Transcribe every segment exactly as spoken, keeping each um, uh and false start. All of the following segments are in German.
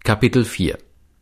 Kapitel vier.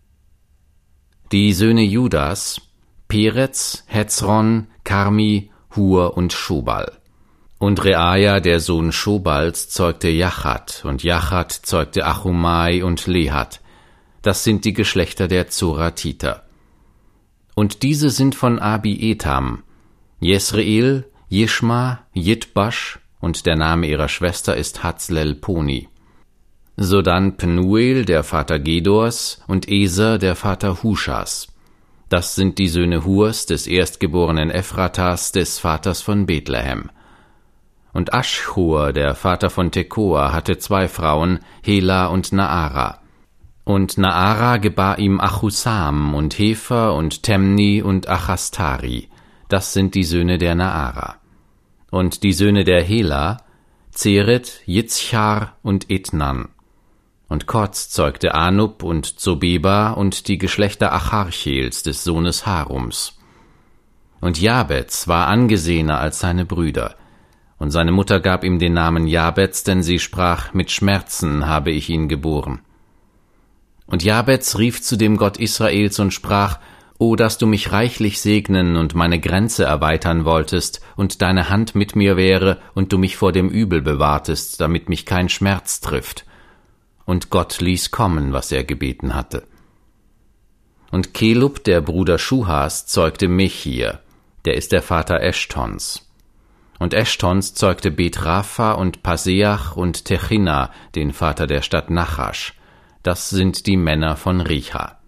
Die Söhne Judas, Perez, Hezron, Karmi, Hur und Schobal. Und Reaja, der Sohn Schobals, zeugte Jachat, und Jachat zeugte Achumai und Lehat. Das sind die Geschlechter der Zoratiter. Und diese sind von Abi-Etam, Jesreel, Jeschma, Jitbasch, und der Name ihrer Schwester ist Hatzlelponi. Sodann Penuel, der Vater Gedors, und Eser, der Vater Huschas. Das sind die Söhne Hurs, des erstgeborenen Ephratas, des Vaters von Bethlehem. Und Aschhur, der Vater von Tekoa, hatte zwei Frauen, Hela und Naara. Und Naara gebar ihm Achusam und Hefer und Temni und Achastari. Das sind die Söhne der Naara. Und die Söhne der Hela, Zeret, Jitzchar und Etnan. Und Kotz zeugte Anub und Zobeba und die Geschlechter Acharchels, des Sohnes Harums. Und Jabez war angesehener als seine Brüder. Und seine Mutter gab ihm den Namen Jabez, denn sie sprach, mit Schmerzen habe ich ihn geboren. Und Jabez rief zu dem Gott Israels und sprach, O, dass du mich reichlich segnen und meine Grenze erweitern wolltest, und deine Hand mit mir wäre, und du mich vor dem Übel bewahrtest, damit mich kein Schmerz trifft. Und Gott ließ kommen, was er gebeten hatte. Und Kelub, der Bruder Schuhas, zeugte Mechir, der ist der Vater Eschtons. Und Eschtons zeugte Bet-Rapha und Paseach und Techina, den Vater der Stadt Nachasch. Das sind die Männer von Richa.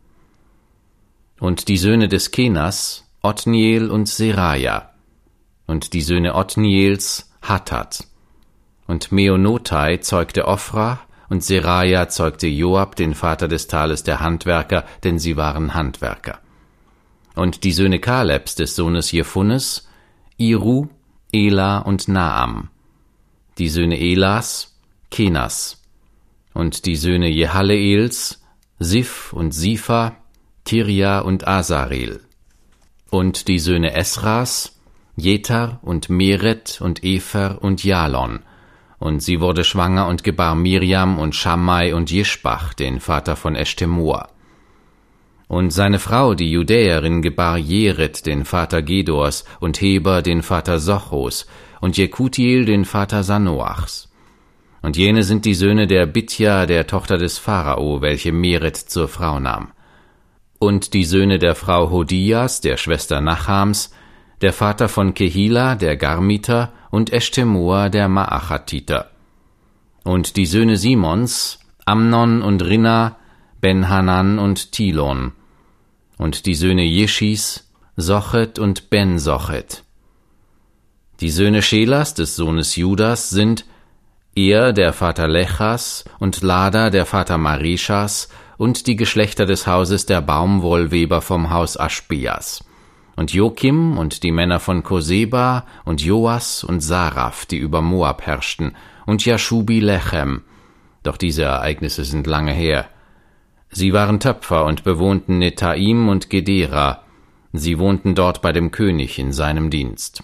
Und die Söhne des Kenas, Otniel und Seraja. Und die Söhne Otniels, Hattat. Und Meonotai zeugte Ophra, und Seraja zeugte Joab, den Vater des Tales der Handwerker, denn sie waren Handwerker. Und die Söhne Kalebs, des Sohnes Jephunes, Iru, Ela und Naam. Die Söhne Elas, Kenas. Und die Söhne Jehaleels, Sif und Sifa, Tirja und Asarel. Und die Söhne Esras, Jetar und Meret und Efer und Jalon. Und sie wurde schwanger und gebar Miriam und Shammai und Jischbach, den Vater von Eshtemoa. Und seine Frau, die Judäerin, gebar Jered, den Vater Gedors, und Heber, den Vater Sochos, und Jekutiel, den Vater Sanoachs. Und jene sind die Söhne der Bitja, der Tochter des Pharao, welche Meret zur Frau nahm. Und die Söhne der Frau Hodias, der Schwester Nachams, der Vater von Kehila, der Garmiter, und Eshtemoa, der Maachatiter. Und die Söhne Simons, Amnon und Rinna, Ben-Hanan und Tilon. Und die Söhne Jeschis, Sochet und Ben-Sochet. Die Söhne Schelas, des Sohnes Judas, sind Er, der Vater Lechas, und Lada, der Vater Marishas, und die Geschlechter des Hauses der Baumwollweber vom Haus Aschbeas. Und Jokim und die Männer von Koseba und Joas und Saraf, die über Moab herrschten, und Jaschubi Lechem. Doch diese Ereignisse sind lange her. Sie waren Töpfer und bewohnten Netaim und Gedera. Sie wohnten dort bei dem König in seinem Dienst.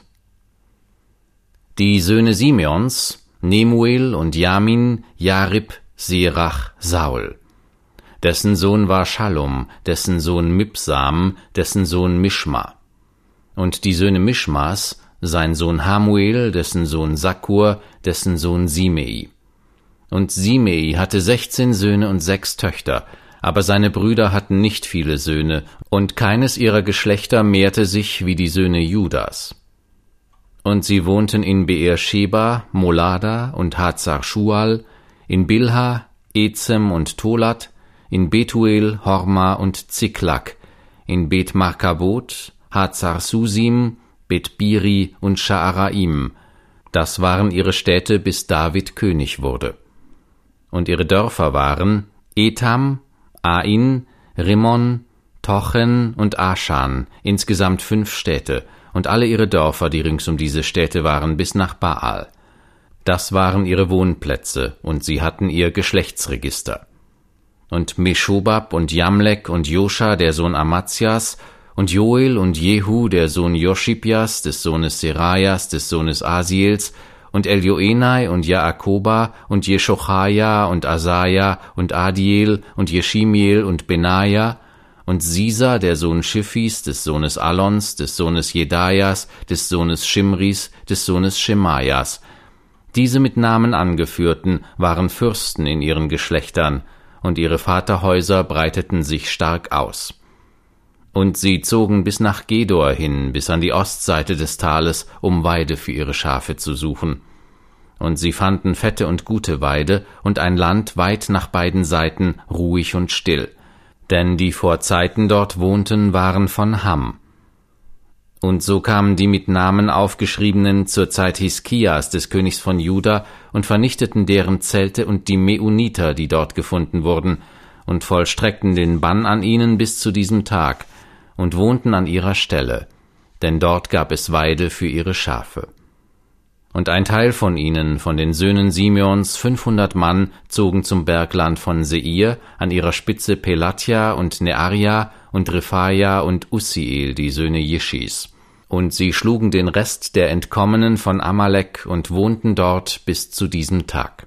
Die Söhne Simeons, Nemuel und Jamin, Jarib, Serach, Saul. Dessen Sohn war Schallum, dessen Sohn Mibsam, dessen Sohn Mischma. Und die Söhne Mischmas, sein Sohn Hamuel, dessen Sohn Sakkur, dessen Sohn Simei. Und Simei hatte sechzehn Söhne und sechs Töchter, aber seine Brüder hatten nicht viele Söhne, und keines ihrer Geschlechter mehrte sich wie die Söhne Judas. Und sie wohnten in Beersheba, Molada und Hazar-Schual, in Bilha, Ezem und Tolat, in Betuel, Horma und Ziklak, in Bet-Markabot, Hazar-Susim, Bet-Biri und Sha'araim. Das waren ihre Städte, bis David König wurde. Und ihre Dörfer waren Etam, Ain, Rimmon, Tochen und Aschan, insgesamt fünf Städte, und alle ihre Dörfer, die rings um diese Städte waren, bis nach Baal. Das waren ihre Wohnplätze, und sie hatten ihr Geschlechtsregister. Und Meschobab und Jamlek und Joscha, der Sohn Amazias, und Joel und Jehu, der Sohn Joschibjas, des Sohnes Serajas, des Sohnes Asiels, und Elioenai und Jaakoba und Jeschochaja und Asaja und Adiel und Jeschimiel und Benaja und Sisa, der Sohn Schiffis, des Sohnes Alons, des Sohnes Jedajas, des Sohnes Schimris, des Sohnes Schemajas. Diese mit Namen angeführten waren Fürsten in ihren Geschlechtern, und ihre Vaterhäuser breiteten sich stark aus. Und sie zogen bis nach Gedor hin, bis an die Ostseite des Tales, um Weide für ihre Schafe zu suchen. Und sie fanden fette und gute Weide und ein Land weit nach beiden Seiten, ruhig und still. Denn die vor Zeiten dort wohnten, waren von Ham. Und so kamen die mit Namen aufgeschriebenen zur Zeit Hiskias, des Königs von Juda, und vernichteten deren Zelte und die Meuniter, die dort gefunden wurden, und vollstreckten den Bann an ihnen bis zu diesem Tag, und wohnten an ihrer Stelle, denn dort gab es Weide für ihre Schafe. Und ein Teil von ihnen, von den Söhnen Simeons, fünfhundert Mann, zogen zum Bergland von Seir, an ihrer Spitze Pelatja und Nearia und Rephaja und Ussiel, die Söhne Jischis. Und sie schlugen den Rest der Entkommenen von Amalek und wohnten dort bis zu diesem Tag.